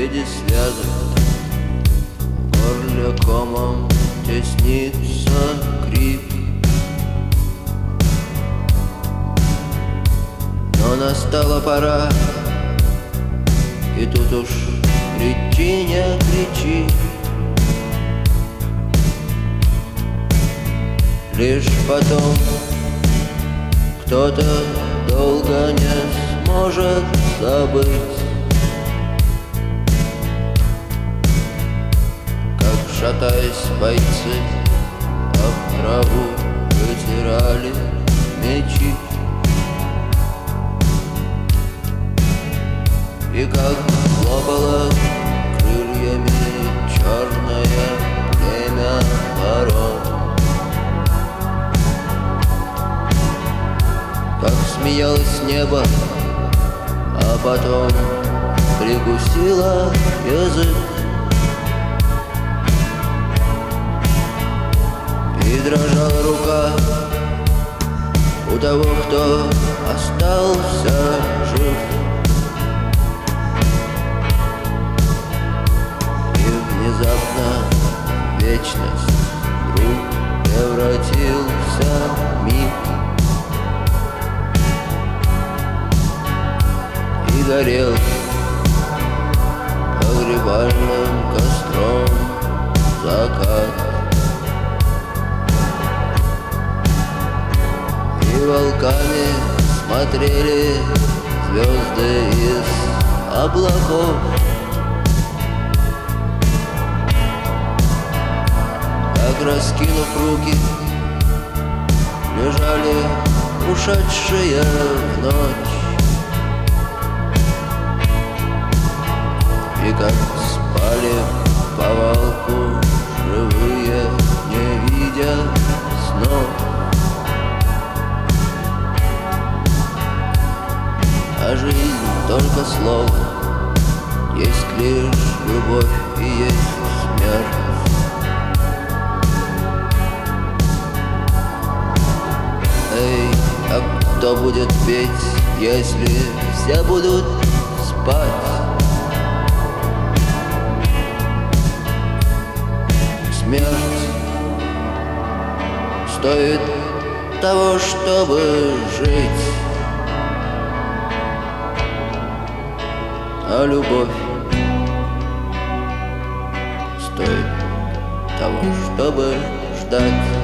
виде связок, в горле комом теснится крик. Но настала пора, и тут уж кричи, не кричи. Лишь потом кто-то долго не сможет забыть, как, шатаясь, бойцы об траву вытирали мечи, и как хлопало крыльями черное племя ворон, как смеялось небо, а потом прикусило язык, и дрожала рука у того, кто остался жив. И внезапно вечность вдруг превратился в миг, и горел погребальным костром закат. И волками смотрели звезды из облаков, как, раскинув руки, лежали ушедшие в ночь, и как спали повалку живые, не видя снов. А жизнь только слово, есть лишь любовь и есть смерть. Эй, а кто будет петь, если все будут спать? Смерть стоит того, чтобы жить, а любовь стоит того, чтобы ждать.